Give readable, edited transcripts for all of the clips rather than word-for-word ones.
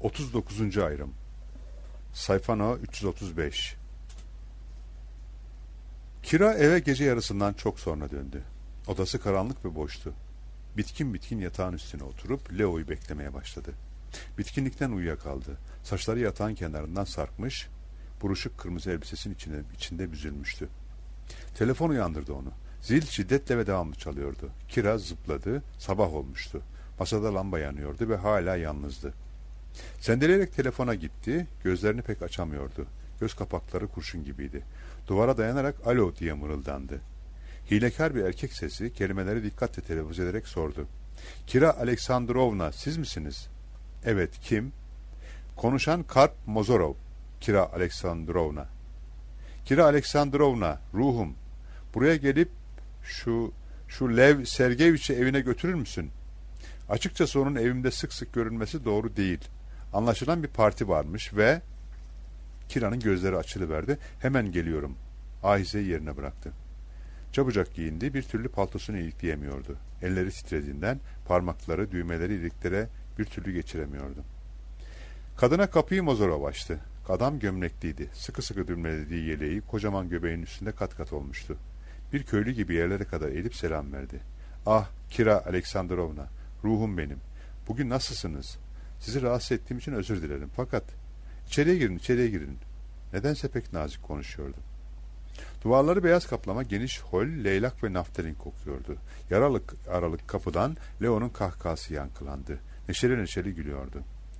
39. ayrım. Sayfa no 335. Kira eve gece yarısından çok sonra döndü. Odası karanlık ve boştu. Bitkin bitkin yatağın üstüne oturup Leo'yu beklemeye başladı. Bitkinlikten uyuyakaldı. Saçları yatağın kenarından sarkmış, buruşuk kırmızı elbisesinin içinde büzülmüştü. Telefon uyandırdı onu. Zil şiddetle ve devamlı çalıyordu. Kira zıpladı, sabah olmuştu. Masada lamba yanıyordu ve hala yalnızdı. Sendeleyerek telefona gitti, gözlerini pek açamıyordu. Göz kapakları kurşun gibiydi. Duvara dayanarak alo diye mırıldandı. Hilekar bir erkek sesi kelimeleri dikkatle telaffuz ederek sordu. Kira Aleksandrovna, siz misiniz? Evet, kim? Konuşan Karp Mozorov. Kira Aleksandrovna. Kira Aleksandrovna, ruhum. Buraya gelip şu Lev Sergeyeviç'i evine götürür müsün? Açıkçası onun evimde sık sık görünmesi doğru değil. Anlaşılan bir parti varmış ve... Kira'nın gözleri açılıverdi. Hemen geliyorum. Ahize'yi yerine bıraktı. Çabucak giyindi. Bir türlü paltosunu ilikleyemiyordu. Elleri titrediğinden parmakları, düğmeleri iliklere bir türlü geçiremiyordu. Kadına kapıyı Mozorov açtı. Adam gömlekliydi. Sıkı sıkı düğmelediği yeleği kocaman göbeğinin üstünde kat kat olmuştu. Bir köylü gibi yerlere kadar eğilip selam verdi. Ah, Kira Aleksandrovna, ruhum benim. Bugün nasılsınız? Sizi rahatsız ettiğim için özür dilerim. Fakat içeriye girin, içeriye girin. Nedense pek nazik konuşuyordu. Duvarları beyaz kaplama geniş hol, leylak ve naftalin kokuyordu. Yaralık aralık kapıdan Leo'nun kahkahası yankılandı. Neşeli neşeli gülüyordu.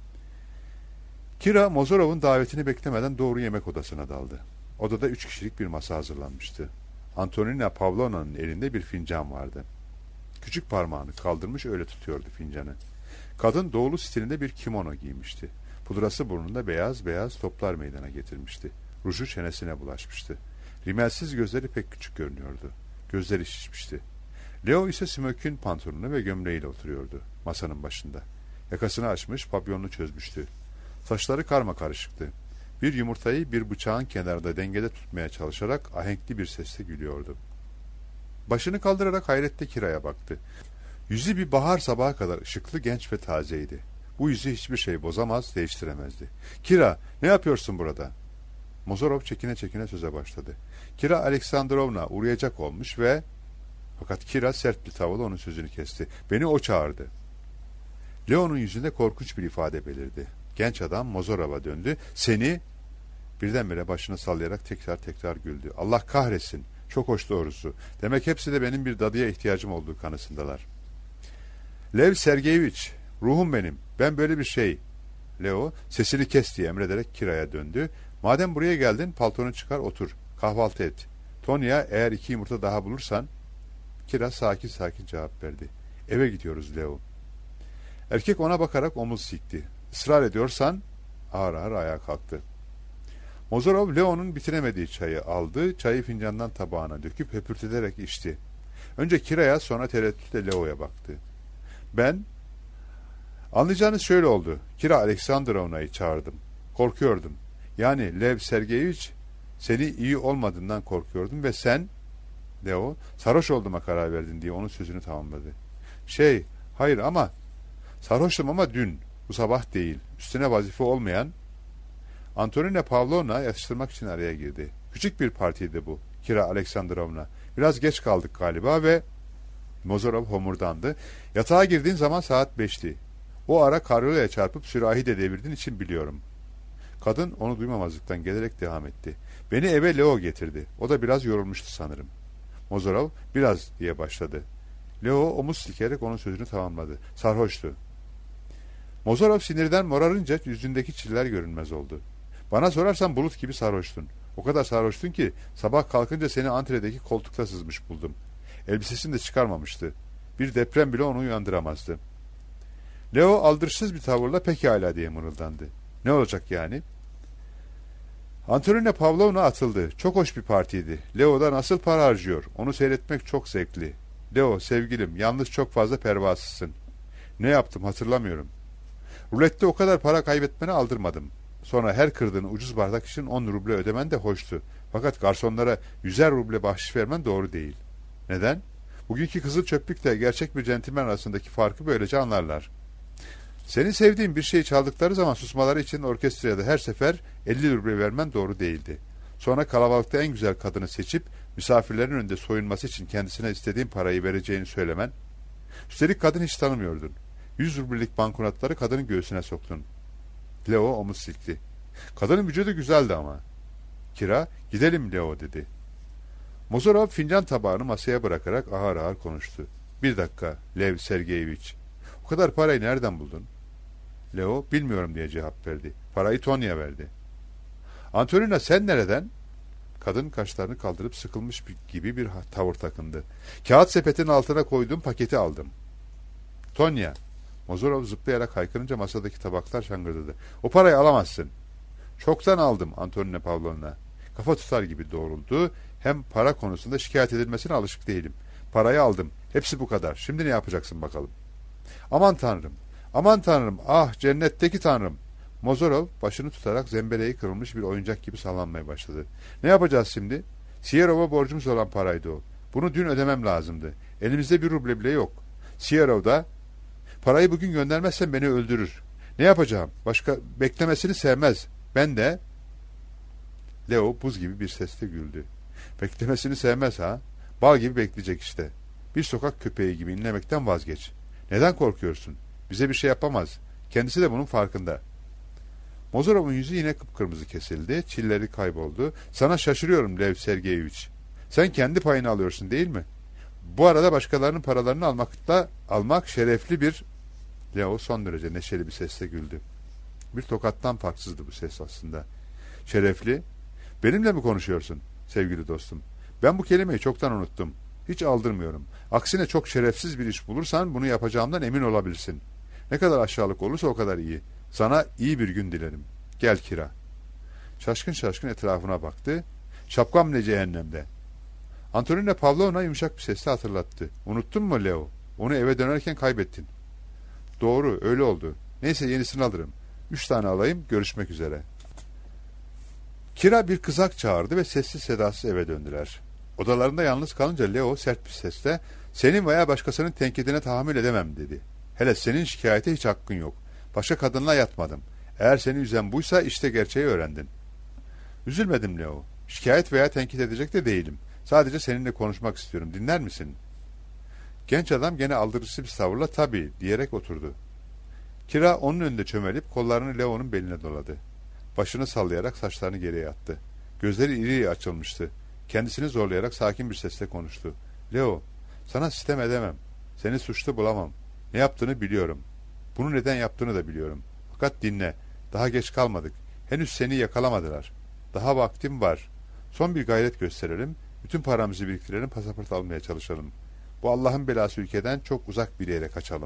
Kira, Mozorov'un davetini beklemeden doğru yemek odasına daldı. Odada 3 kişilik bir masa hazırlanmıştı. Antonina Pavlovna'nın elinde bir fincan vardı. Küçük parmağını kaldırmış öyle tutuyordu fincanı. Kadın doğulu stilinde bir kimono giymişti. Pudrası burnunda beyaz beyaz toplar meydana getirmişti. Ruju çenesine bulaşmıştı. Rimelsiz gözleri pek küçük görünüyordu. Gözleri şişmişti. Leo ise smökün pantolonu ve gömleğiyle oturuyordu masanın başında. Yakasını açmış, papyonunu çözmüştü. Saçları karmakarışıktı. Bir yumurtayı bir bıçağın kenarında dengede tutmaya çalışarak ahenkli bir sesle gülüyordu. Başını kaldırarak hayretle Kira'ya baktı. Yüzü bir bahar sabahı kadar ışıklı, genç ve tazeydi. Bu yüzü hiçbir şey bozamaz, değiştiremezdi. Kira, ne yapıyorsun burada? Mozorov çekine çekine söze başladı. Kira Aleksandrovna uğrayacak olmuş ve... Fakat Kira sert bir tavırla onun sözünü kesti. Beni o çağırdı. Leo'nun yüzünde korkunç bir ifade belirdi. Genç adam Mozorov'a döndü. Seni... Birdenbire başını sallayarak tekrar güldü. Allah kahretsin. Çok hoş doğrusu. Demek hepsi de benim bir dadıya ihtiyacım olduğu kanısındalar. Lev Sergeyeviç, ruhum benim. Ben böyle bir şey... Leo sesini kes diye emrederek Kira'ya döndü. Madem buraya geldin, paltonu çıkar otur. Kahvaltı et. Tonya, eğer 2 yumurta daha bulursan... Kira sakin sakin cevap verdi. Eve gidiyoruz Leo. Erkek ona bakarak omuz sikti. Israr ediyorsan... Ağır ağır ayağa kalktı. Mozorov Leo'nun bitiremediği çayı aldı. Çayı fincandan tabağına döküp höpürtülerek içti. Önce Kira'ya, sonra tereddütle Leo'ya baktı. Ben... Anlayacağınız şöyle oldu. Kira Aleksandrovna'yı çağırdım. Korkuyordum. Yani Lev Sergeyeviç, seni iyi olmadığından korkuyordum ve sen... Leo, sarhoş olduğuma karar verdin diye onun sözünü tamamladı. Hayır ama... Sarhoştum ama dün, bu sabah değil. Üstüne vazife olmayan... Antonina Pavlovna yatıştırmak için araya girdi. Küçük bir partiydi bu, Kira Aleksandrovna. Biraz geç kaldık galiba ve... Mozorov homurdandı. Yatağa girdiğin zaman saat 5'ti. O ara karyolaya çarpıp sürahi de devirdiğin için biliyorum. Kadın onu duymamazlıktan gelerek devam etti. Beni eve Leo getirdi. O da biraz yorulmuştu sanırım. Mozorov biraz diye başladı. Leo omuz sikerek onun sözünü tamamladı. Sarhoştu. Mozorov sinirden morarınca yüzündeki çiller görünmez oldu. Bana sorarsan bulut gibi sarhoştun. O kadar sarhoştun ki sabah kalkınca seni antredeki koltukta sızmış buldum. Elbisesini de çıkarmamıştı. Bir deprem bile onu uyandıramazdı. Leo aldırışsız bir tavırla pekala diye mırıldandı. Ne olacak yani? Antonina Pavlovna atıldı. Çok hoş bir partiydi. Leo da nasıl para harcıyor. Onu seyretmek çok zevkli. Leo sevgilim, yalnız çok fazla pervasızsın. Ne yaptım hatırlamıyorum. Rulette o kadar para kaybetmene aldırmadım. Sonra her kırdığın ucuz bardak için 10 ruble ödemen de hoştu. Fakat garsonlara 100'er ruble bahşiş vermen doğru değil. Neden? Bugünkü kızıl çöplükle gerçek bir centilmen arasındaki farkı böylece anlarlar. Senin sevdiğin bir şeyi çaldıkları zaman susmaları için orkestraya da her sefer 50 ruble vermen doğru değildi. Sonra kalabalıkta en güzel kadını seçip misafirlerin önünde soyunması için kendisine istediğin parayı vereceğini söylemen. Üstelik kadın hiç tanımıyordun. 100 rublelik banknotları kadının göğsüne soktun. Leo omuz silkti. Kadının vücudu güzeldi ama. Kira, gidelim Leo dedi. Mozorov fincan tabağını masaya bırakarak ağır ağır konuştu. Bir dakika, Lev Sergeyeviç. O kadar parayı nereden buldun? Leo, bilmiyorum diye cevap verdi. Parayı Tonya verdi. Antonina, sen nereden? Kadın kaşlarını kaldırıp sıkılmış gibi bir tavır takındı. Kağıt sepetin altına koyduğum paketi aldım. Tonya. Mozorov zıplayarak haykırınca masadaki tabaklar şangırdadı. O parayı alamazsın. Çoktan aldım Antonina Pavlovna. Kafa tutar gibi doğruldu. Hem para konusunda şikayet edilmesine alışık değilim. Parayı aldım. Hepsi bu kadar. Şimdi ne yapacaksın bakalım? Aman tanrım. Aman tanrım. Ah cennetteki tanrım. Mozorov başını tutarak zembeleği kırılmış bir oyuncak gibi sallanmaya başladı. Ne yapacağız şimdi? Siyerov'a borcumuz olan paraydı o. Bunu dün ödemem lazımdı. Elimizde bir ruble bile yok. Siyerov da parayı bugün göndermezsen beni öldürür. Ne yapacağım? Başka beklemesini sevmez. Ben de... Leo buz gibi bir sesle güldü. Beklemesini sevmez ha? Bal gibi bekleyecek işte. Bir sokak köpeği gibi inlemekten vazgeç. Neden korkuyorsun? Bize bir şey yapamaz. Kendisi de bunun farkında. Mozorov'un yüzü yine kıpkırmızı kesildi. Çilleri kayboldu. Sana şaşırıyorum Lev Sergeyeviç. Sen kendi payını alıyorsun değil mi? Bu arada başkalarının paralarını almak şerefli bir... Leo son derece neşeli bir sesle güldü. Bir tokattan farksızdı bu ses aslında. Şerefli? Benimle mi konuşuyorsun sevgili dostum? Ben bu kelimeyi çoktan unuttum. Hiç aldırmıyorum. Aksine çok şerefsiz bir iş bulursan bunu yapacağımdan emin olabilirsin. Ne kadar aşağılık olursa o kadar iyi. Sana iyi bir gün dilerim. Gel Kira. Şaşkın şaşkın etrafına baktı. Şapkam ne cehennemde? Antonina Pavlovna yumuşak bir sesle hatırlattı. Unuttun mu Leo? Onu eve dönerken kaybettin. Doğru, öyle oldu. Neyse yenisini alırım. 3 tane alayım, görüşmek üzere. Kira bir kızak çağırdı ve sessiz sedasız eve döndüler. Odalarında yalnız kalınca Leo sert bir sesle senin veya başkasının tenkidine tahammül edemem dedi. Hele senin şikayete hiç hakkın yok. Başka kadınla yatmadım. Eğer seni üzen buysa işte gerçeği öğrendin. Üzülmedim Leo. Şikayet veya tenkit edecek de değilim. Sadece seninle konuşmak istiyorum. Dinler misin? Genç adam gene aldırıcı bir tavırla tabii diyerek oturdu. Kira onun önünde çömelip kollarını Leo'nun beline doladı. Başını sallayarak saçlarını geriye attı. Gözleri iri açılmıştı. Kendisini zorlayarak sakin bir sesle konuştu. Leo, sana sitem edemem. Seni suçlu bulamam. Ne yaptığını biliyorum. Bunu neden yaptığını da biliyorum. Fakat dinle. Daha geç kalmadık. Henüz seni yakalamadılar. Daha vaktim var. Son bir gayret gösterelim. Bütün paramızı biriktirelim, pasaport almaya çalışalım. Bu Allah'ın belası ülkeden çok uzak bir yere kaçalım.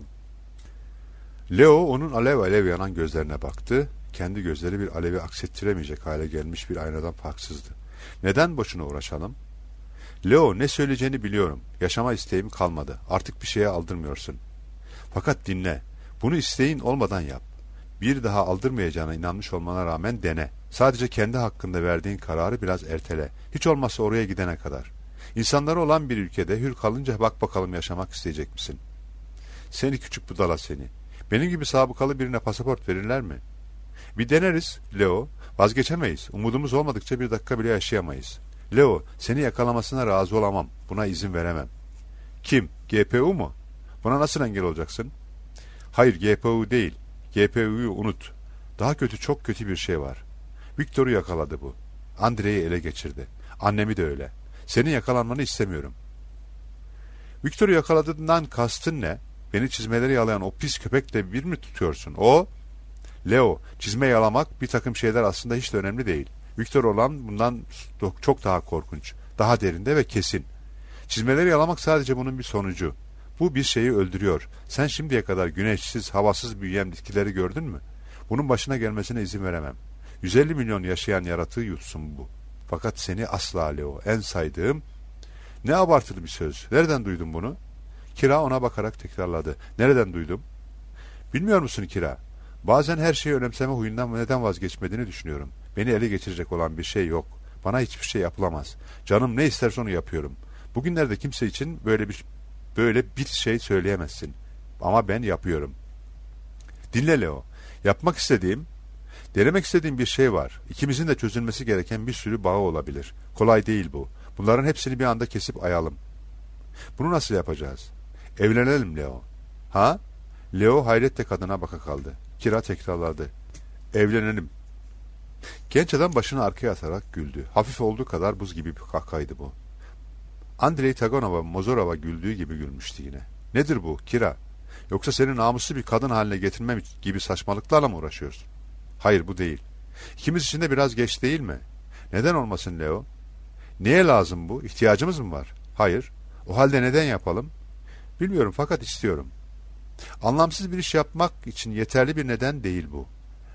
Leo onun alev alev yanan gözlerine baktı. Kendi gözleri bir alevi aksettiremeyecek hale gelmiş bir aynadan farksızdı. Neden boşuna uğraşalım? Leo, ne söyleyeceğini biliyorum. Yaşama isteğim kalmadı. Artık bir şeye aldırmıyorsun. Fakat dinle. Bunu isteğin olmadan yap. Bir daha aldırmayacağına inanmış olmana rağmen dene. Sadece kendi hakkında verdiğin kararı biraz ertele. Hiç olmazsa oraya gidene kadar. İnsanları olan bir ülkede hür kalınca bak bakalım yaşamak isteyecek misin? Seni küçük budala seni. Benim gibi sabıkalı birine pasaport verirler mi? Bir deneriz Leo. Vazgeçemeyiz. Umudumuz olmadıkça bir dakika bile yaşayamayız. Leo, seni yakalamasına razı olamam. Buna izin veremem. Kim? GPU mu? Buna nasıl engel olacaksın? Hayır, GPU değil. GPU'yu unut. Daha kötü, çok kötü bir şey var. Viktor'u yakaladı bu. Andrei'yi ele geçirdi. Annemi de öyle. Senin yakalanmanı istemiyorum. Viktor'u yakaladığından kastın ne? Beni çizmeleri yalayan o pis köpekle bir mi tutuyorsun? O... Leo, çizme yalamak bir takım şeyler aslında hiç de önemli değil. Viktor olan bundan çok daha korkunç, daha derinde ve kesin. Çizmeleri yalamak sadece bunun bir sonucu. Bu bir şeyi öldürüyor. Sen şimdiye kadar güneşsiz, havasız büyüyen bitkileri gördün mü? Bunun başına gelmesine izin veremem. 150 milyon yaşayan yaratığı yutsun bu. Fakat seni asla Leo, en saydığım... Ne abartılı bir söz. Nereden duydun bunu? Kira ona bakarak tekrarladı. Nereden duydum? Bilmiyor musun Kira? Bazen her şeyi önemseme huyundan neden vazgeçmediğini düşünüyorum. Beni ele geçirecek olan bir şey yok. Bana hiçbir şey yapılamaz. Canım ne isterse onu yapıyorum. Bugünlerde kimse için böyle bir şey söyleyemezsin. Ama ben yapıyorum. Dinle Leo. Denemek istediğim bir şey var. İkimizin de çözülmesi gereken bir sürü bağı olabilir. Kolay değil bu. Bunların hepsini bir anda kesip ayalım. Bunu nasıl yapacağız? Evlenelim Leo. Ha? Leo hayretle kadına baka kaldı. Kira tekrarladı. Evlenelim. Genç adam başını arkaya atarak güldü. Hafif olduğu kadar buz gibi bir kahkaydı bu. Andrei Tagonova Mozorova güldüğü gibi gülmüştü yine. Nedir bu Kira? Yoksa seni namuslu bir kadın haline getirmem gibi saçmalıklarla mı uğraşıyorsun? Hayır, bu değil. İkimiz için de biraz geç değil mi? Neden olmasın Leo? Neye lazım bu? İhtiyacımız mı var? Hayır. O halde neden yapalım? Bilmiyorum fakat istiyorum. Anlamsız bir iş yapmak için yeterli bir neden değil bu.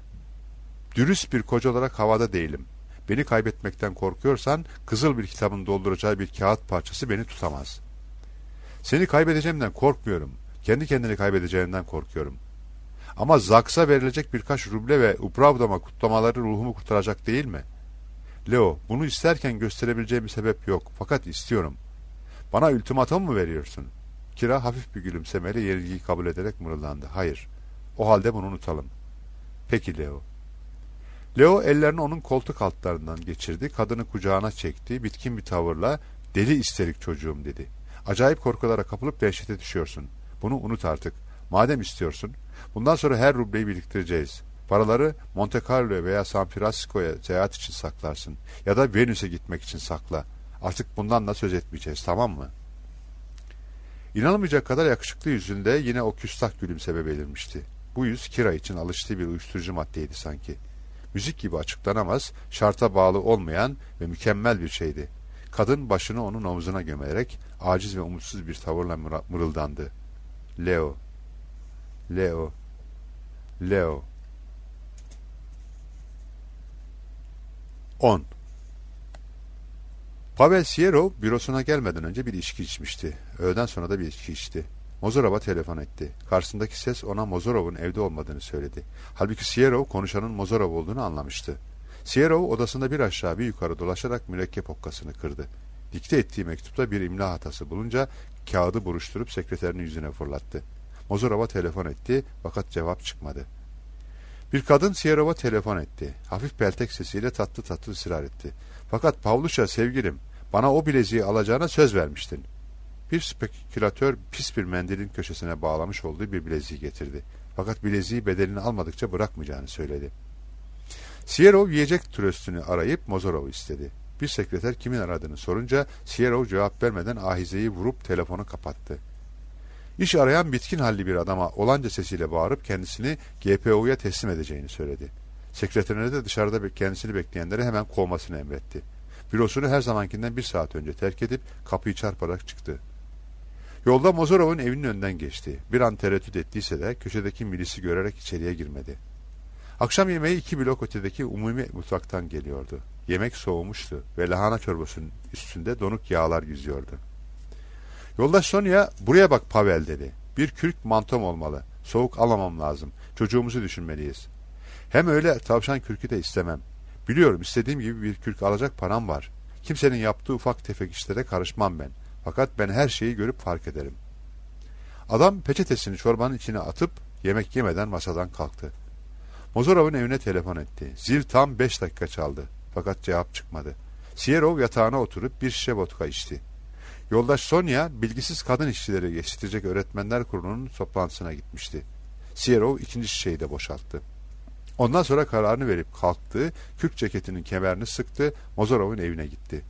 Dürüst bir koca olarak havada değilim. Beni kaybetmekten korkuyorsan kızıl bir kitabın dolduracağı bir kağıt parçası beni tutamaz. Seni kaybedeceğimden korkmuyorum. Kendi kendini kaybedeceğinden korkuyorum. Ama Zaks'a verilecek birkaç ruble ve Upravda'ma kutlamaları ruhumu kurtaracak değil mi? Leo, bunu isterken gösterebileceğim bir sebep yok. Fakat istiyorum. Bana ultimatom mu veriyorsun? Kira hafif bir gülümsemeyle yenilgiyi kabul ederek mırıldandı. Hayır. O halde bunu unutalım. Peki Leo. Leo ellerini onun koltuk altlarından geçirdi. Kadını kucağına çekti. Bitkin bir tavırla deli isterik çocuğum dedi. Acayip korkulara kapılıp dehşete düşüyorsun. Bunu unut artık. Madem istiyorsun. Bundan sonra her rubleyi biriktireceğiz. Paraları Monte Carlo'ya veya San Francisco'ya seyahat için saklarsın. Ya da Venüs'e gitmek için sakla. Artık bundan da söz etmeyeceğiz, tamam mı? İnanılmayacak kadar yakışıklı yüzünde yine o küstah gülümseme belirmişti. Bu yüz Kira için alıştığı bir uyuşturucu maddeydi sanki. Müzik gibi açıklanamaz, şarta bağlı olmayan ve mükemmel bir şeydi. Kadın başını onun omzuna gömerek aciz ve umutsuz bir tavırla mırıldandı. Leo, Leo, Leo. 10. Pavel Sierov bürosuna gelmeden önce bir içki içmişti. Öğleden sonra da bir içki içti. Mozorov'a telefon etti. Karşısındaki ses ona Mozorov'un evde olmadığını söyledi. Halbuki Sierov konuşanın Mozorov olduğunu anlamıştı. Sierov odasında bir aşağı bir yukarı dolaşarak mürekkep okkasını kırdı. Dikte ettiği mektupta bir imla hatası bulunca kağıdı buruşturup sekreterinin yüzüne fırlattı. Mozorov'a telefon etti fakat cevap çıkmadı. Bir kadın Sierov'a telefon etti. Hafif peltek sesiyle tatlı tatlı ısrar etti. Fakat Pavlusha sevgilim, bana o bileziği alacağına söz vermiştin. Bir spekülatör pis bir mendilin köşesine bağlamış olduğu bir bileziği getirdi. Fakat bileziği bedelini almadıkça bırakmayacağını söyledi. Sierov yiyecek tröstünü arayıp Mozorov'u istedi. Bir sekreter kimin aradığını sorunca Sierov cevap vermeden ahizeyi vurup telefonu kapattı. İş arayan bitkin halli bir adama olanca sesiyle bağırıp kendisini GPO'ya teslim edeceğini söyledi. Sekreterine de dışarıda kendisini bekleyenlere hemen kovmasını emretti. Bürosunu her zamankinden 1 saat önce terk edip kapıyı çarparak çıktı. Yolda Mozorov'un evinin önünden geçti. Bir an tereddüt ettiyse de köşedeki milisi görerek içeriye girmedi. Akşam yemeği 2 blok ötedeki umumi mutfaktan geliyordu. Yemek soğumuştu ve lahana çorbasının üstünde donuk yağlar yüzüyordu. Yoldaş Sonya, buraya bak Pavel dedi. Bir kürk mantom olmalı. Soğuk alamam lazım. Çocuğumuzu düşünmeliyiz. Hem öyle tavşan kürkü de istemem. Biliyorum istediğim gibi bir kürk alacak param var. Kimsenin yaptığı ufak tefek işlere karışmam ben. Fakat ben her şeyi görüp fark ederim. Adam peçetesini çorbanın içine atıp yemek yemeden masadan kalktı. Mozorov'un evine telefon etti. Zil tam 5 dakika çaldı. Fakat cevap çıkmadı. Sierov yatağına oturup bir şişe vodka içti. Yoldaş Sonya, bilgisiz kadın işçileri yetiştirecek öğretmenler kurulunun toplantısına gitmişti. Sierov 2. şişeyi de boşalttı. Ondan sonra kararını verip kalktı, kürk ceketinin kemerini sıktı, Mozorov'un evine gitti.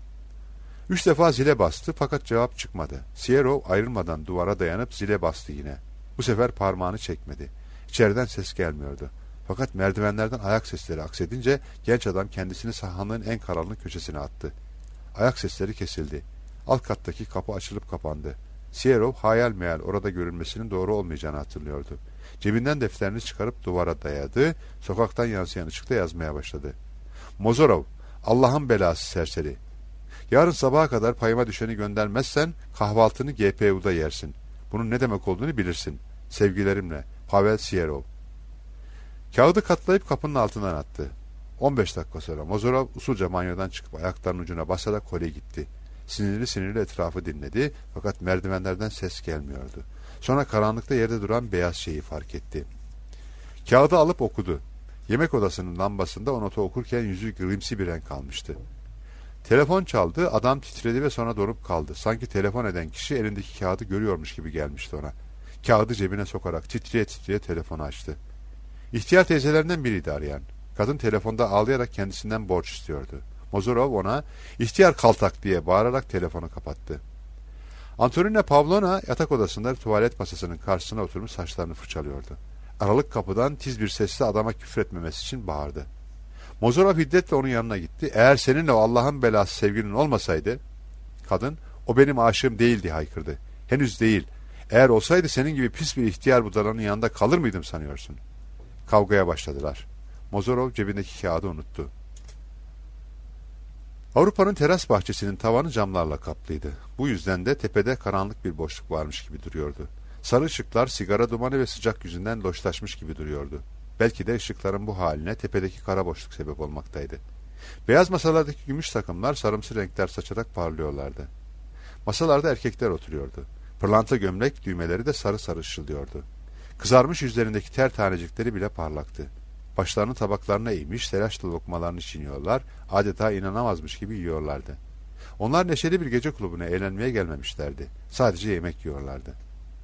3 defa zile bastı fakat cevap çıkmadı. Sierov ayrılmadan duvara dayanıp zile bastı yine. Bu sefer parmağını çekmedi. İçeriden ses gelmiyordu. Fakat merdivenlerden ayak sesleri aksedince genç adam kendisini sahanlığın en karanlık köşesine attı. Ayak sesleri kesildi. Alt kattaki kapı açılıp kapandı. Sierov hayal meyal orada görülmesinin doğru olmayacağını hatırlıyordu. Cebinden defterini çıkarıp duvara dayadı, sokaktan yansıyan ışıkta yazmaya başladı. Mozorov, Allah'ın belası serseri. Yarın sabaha kadar payıma düşeni göndermezsen kahvaltını GPU'da yersin. Bunun ne demek olduğunu bilirsin. Sevgilerimle, Pavel Sierov. Kağıdı katlayıp kapının altından attı. 15 dakika sonra Mozorov usulca banyodan çıkıp ayaklarının ucuna basarak kole gitti. Sinirli etrafı dinledi fakat merdivenlerden ses gelmiyordu. Sonra karanlıkta yerde duran beyaz şeyi fark etti. Kağıdı alıp okudu. Yemek odasının lambasında o notu okurken yüzü grimsi bir renk almıştı. Telefon çaldı, adam titredi ve sonra donup kaldı. Sanki telefon eden kişi elindeki kağıdı görüyormuş gibi gelmişti ona. Kağıdı cebine sokarak titreye titreye telefonu açtı. İhtiyar teyzelerinden biriydi arayan. Kadın telefonda ağlayarak kendisinden borç istiyordu. Mozorov ona "İhtiyar kaltak" diye bağırarak telefonu kapattı. Antonina Pavlovna yatak odasında tuvalet masasının karşısına oturmuş saçlarını fırçalıyordu. Aralık kapıdan tiz bir sesle adama küfretmemesi için bağırdı. Mozorov hiddetle onun yanına gitti. "Eğer seninle o Allah'ın belası sevgilin olmasaydı..." Kadın "O benim aşığım değil" diye haykırdı. "Henüz değil. Eğer olsaydı senin gibi pis bir ihtiyar budalanın yanında kalır mıydım sanıyorsun?" Kavgaya başladılar. Mozorov cebindeki kağıdı unuttu. Avrupa'nın teras bahçesinin tavanı camlarla kaplıydı. Bu yüzden de tepede karanlık bir boşluk varmış gibi duruyordu. Sarı ışıklar sigara dumanı ve sıcak yüzünden loşlaşmış gibi duruyordu. Belki de ışıkların bu haline tepedeki kara boşluk sebep olmaktaydı. Beyaz masalardaki gümüş takımlar sarımsı renkler saçarak parlıyorlardı. Masalarda erkekler oturuyordu. Pırlanta gömlek düğmeleri de sarı sarı ışıldıyordu. Kızarmış yüzlerindeki ter tanecikleri bile parlaktı. Başlarını tabaklarına eğmiş, telaşla lokmalarını çiğniyorlar, adeta inanamazmış gibi yiyorlardı. Onlar neşeli bir gece kulübüne eğlenmeye gelmemişlerdi. Sadece yemek yiyorlardı.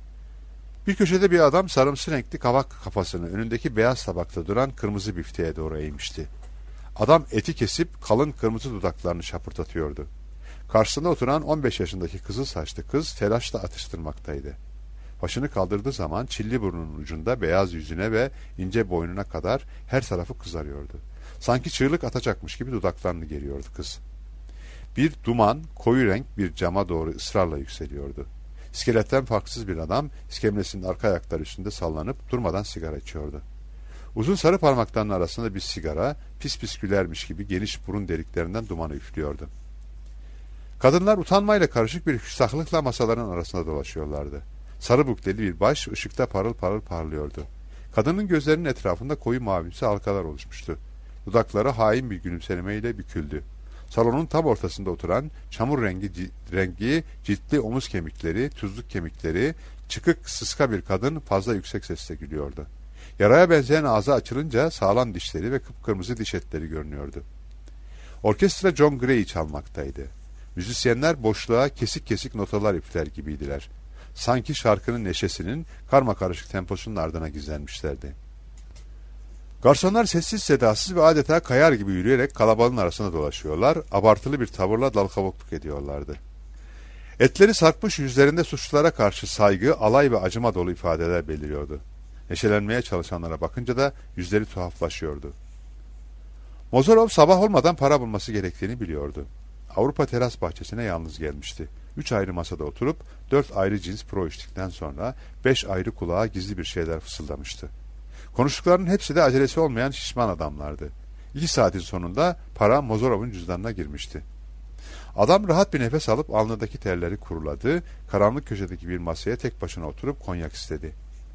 Bir köşede bir adam sarımsı renkli kavak kafasını önündeki beyaz tabakta duran kırmızı bifteğe doğru eğmişti. Adam eti kesip kalın kırmızı dudaklarını şapırdatıyordu. Karşısında oturan 15 yaşındaki kızıl saçlı kız telaşla atıştırmaktaydı. Başını kaldırdığı zaman çilli burnunun ucunda beyaz yüzüne ve ince boynuna kadar her tarafı kızarıyordu. Sanki çığlık atacakmış gibi dudaklarını geriyordu kız. Bir duman, koyu renk bir cama doğru ısrarla yükseliyordu. İskeletten farksız bir adam iskemlesinin arka ayakları üstünde sallanıp durmadan sigara içiyordu. Uzun sarı parmaklarının arasında bir sigara pis pis gülermiş gibi geniş burun deliklerinden dumanı üflüyordu. Kadınlar utanmayla karışık bir küstahlıkla masaların arasında dolaşıyorlardı. Sarı bukleli bir baş ışıkta parıl parıl parlıyordu. Kadının gözlerinin etrafında koyu mavimsi halkalar oluşmuştu. Dudakları hain bir gülümsemeyle büküldü. Salonun tam ortasında oturan çamur rengi ciltli omuz kemikleri, tuzluk kemikleri, çıkık sıska bir kadın fazla yüksek sesle gülüyordu. Yaraya benzeyen ağzı açılınca sağlam dişleri ve kıpkırmızı diş etleri görünüyordu. Orkestra John Gray'i çalmaktaydı. Müzisyenler boşluğa kesik kesik notalar üfler gibiydiler. Sanki şarkının neşesinin karmakarışık temposunun ardına gizlenmişlerdi. Garsonlar sessiz sedasız ve adeta kayar gibi yürüyerek kalabalığın arasında dolaşıyorlar, abartılı bir tavırla dal kavukluk ediyorlardı. Etleri sarkmış yüzlerinde suçlulara karşı saygı, alay ve acıma dolu ifadeler beliriyordu. Neşelenmeye çalışanlara bakınca da yüzleri tuhaflaşıyordu. Mozorov sabah olmadan para bulması gerektiğini biliyordu. Avrupa teras bahçesine yalnız gelmişti. 3 ayrı masada oturup 4 ayrı cins pro içtikten sonra 5 ayrı kulağa gizli bir şeyler fısıldamıştı. Konuştuklarının hepsi de acelesi olmayan şişman adamlardı. 2 saatin sonunda para Mozorov'un cüzdanına girmişti. Adam rahat bir nefes alıp alnındaki terleri kuruladı, karanlık köşedeki bir masaya tek başına oturup konyak istedi.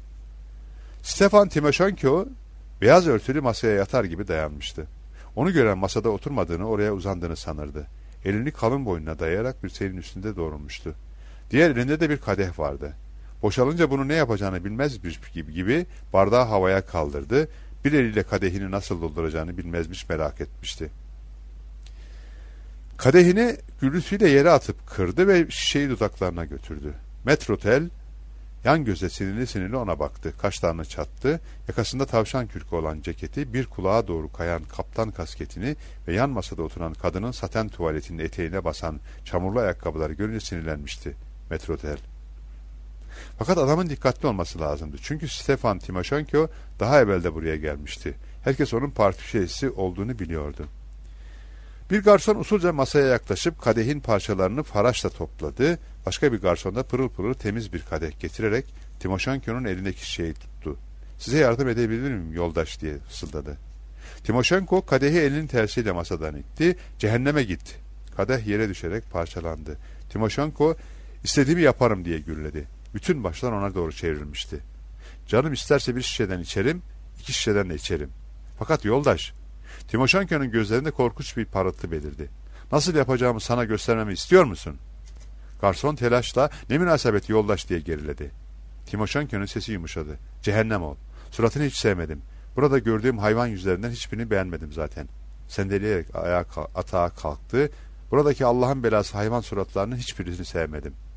Stefan Timoşenko beyaz örtülü masaya yatar gibi dayanmıştı. Onu gören masada oturmadığını, oraya uzandığını sanırdı. Elini kalın boynuna dayayarak bir selin üstünde doğrulmuştu. Diğer elinde de bir kadeh vardı. Boşalınca bunu ne yapacağını bilmezmiş gibi bardağı havaya kaldırdı. Bir eliyle kadehini nasıl dolduracağını bilmezmiş merak etmişti. Kadehini gürültüyle yere atıp kırdı ve şişeyi dudaklarına götürdü. Metrotel yan göze sinirli sinirli ona baktı. Kaşlarını çattı. Yakasında tavşan kürkü olan ceketi, bir kulağa doğru kayan kaptan kasketini ve yan masada oturan kadının saten tuvaletinin eteğine basan çamurlu ayakkabıları görünce sinirlenmişti Metrotel. Fakat adamın dikkatli olması lazımdı. Çünkü Stefan Timoşenko daha evvel de buraya gelmişti. Herkes onun partişesi olduğunu biliyordu. Bir garson usulca masaya yaklaşıp kadehin parçalarını faraşla topladı. Başka bir garson da pırıl pırıl temiz bir kadeh getirerek Timoşenko'nun elindeki şişeyi tuttu. "Size yardım edebilir miyim yoldaş?" diye fısıldadı. Timoşenko kadehi elinin tersiyle masadan itti. "Cehenneme git." Kadeh yere düşerek parçalandı. Timoşenko "İstediğimi yaparım" diye gürledi. Bütün başlar ona doğru çevrilmişti. "Canım isterse bir şişeden içerim, 2 şişeden de içerim. Fakat yoldaş..." Timoşenko'nun gözlerinde korkunç bir parıltı belirdi. "Nasıl yapacağımı sana göstermemi istiyor musun?" Garson telaşla "Ne münasebet yoldaş" diye geriledi. Timoşenko'nun sesi yumuşadı. "Cehennem ol. Suratını hiç sevmedim. Burada gördüğüm hayvan yüzlerinden hiçbirini beğenmedim zaten. Sendeleyerek atağa kalktı. Buradaki Allah'ın belası hayvan suratlarının hiçbirini sevmedim.